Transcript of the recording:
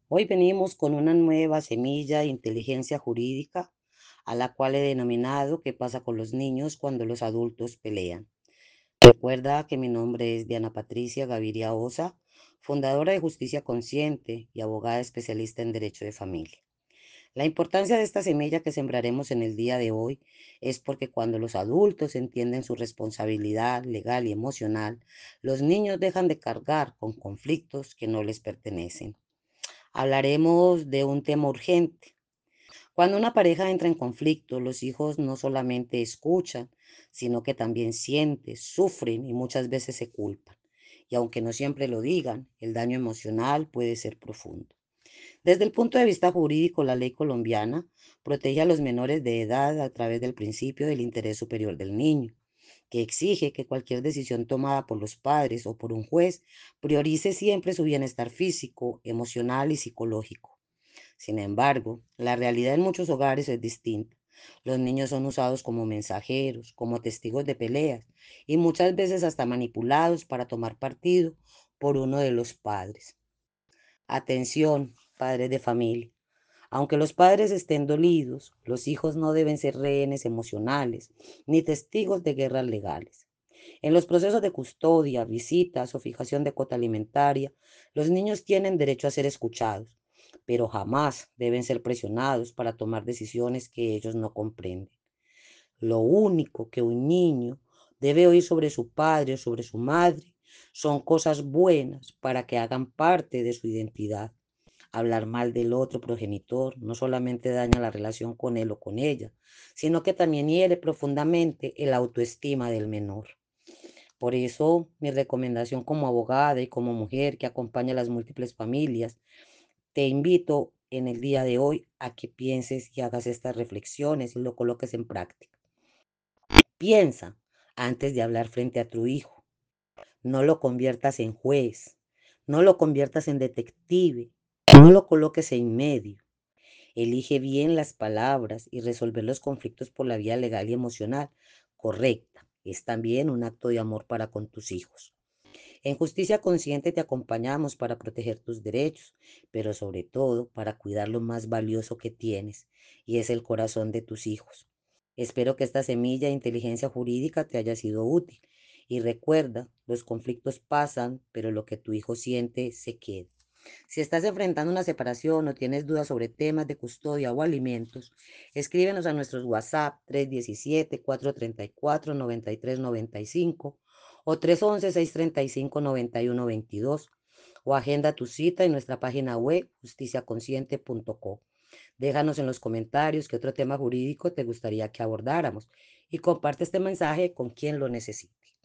Hoy venimos con una nueva semilla de inteligencia jurídica a la cual he denominado ¿Qué pasa con los niños cuando los adultos pelean? Recuerda que mi nombre es Diana Patricia Gaviria Osa, fundadora de Justicia Consciente y abogada especialista en Derecho de Familia. La importancia de esta semilla que sembraremos en el día de hoy es porque cuando los adultos entienden su responsabilidad legal y emocional, los niños dejan de cargar con conflictos que no les pertenecen. Hablaremos de un tema urgente. Cuando una pareja entra en conflicto, los hijos no solamente escuchan, sino que también sienten, sufren y muchas veces se culpan. Y aunque no siempre lo digan, el daño emocional puede ser profundo. Desde el punto de vista jurídico, la ley colombiana protege a los menores de edad a través del principio del interés superior del niño, que exige que cualquier decisión tomada por los padres o por un juez priorice siempre su bienestar físico, emocional y psicológico. Sin embargo, la realidad en muchos hogares es distinta. Los niños son usados como mensajeros, como testigos de peleas y muchas veces hasta manipulados para tomar partido por uno de los padres. Atención, padres de familia. Aunque los padres estén dolidos, los hijos no deben ser rehenes emocionales ni testigos de guerras legales. En los procesos de custodia, visitas o fijación de cuota alimentaria, los niños tienen derecho a ser escuchados, pero jamás deben ser presionados para tomar decisiones que ellos no comprenden. Lo único que un niño debe oír sobre su padre o sobre su madre son cosas buenas para que hagan parte de su identidad. Hablar mal del otro progenitor no solamente daña la relación con él o con ella, sino que también hiere profundamente el autoestima del menor. Por eso, mi recomendación como abogada y como mujer que acompaña a las múltiples familias, te invito en el día de hoy a que pienses y hagas estas reflexiones y lo coloques en práctica. Piensa antes de hablar frente a tu hijo. No lo conviertas en juez, no lo conviertas en detective, no lo coloques en medio. Elige bien las palabras y resolver los conflictos por la vía legal y emocional correcta. Es también un acto de amor para con tus hijos. En Justicia Consciente te acompañamos para proteger tus derechos, pero sobre todo para cuidar lo más valioso que tienes, y es el corazón de tus hijos. Espero que esta semilla de inteligencia jurídica te haya sido útil. Y recuerda, los conflictos pasan, pero lo que tu hijo siente se queda. Si estás enfrentando una separación o tienes dudas sobre temas de custodia o alimentos, escríbenos a nuestros WhatsApp 317-434-9395 o 311-635-9122 o agenda tu cita en nuestra página web justiciaconsciente.co. Déjanos en los comentarios qué otro tema jurídico te gustaría que abordáramos y comparte este mensaje con quien lo necesite.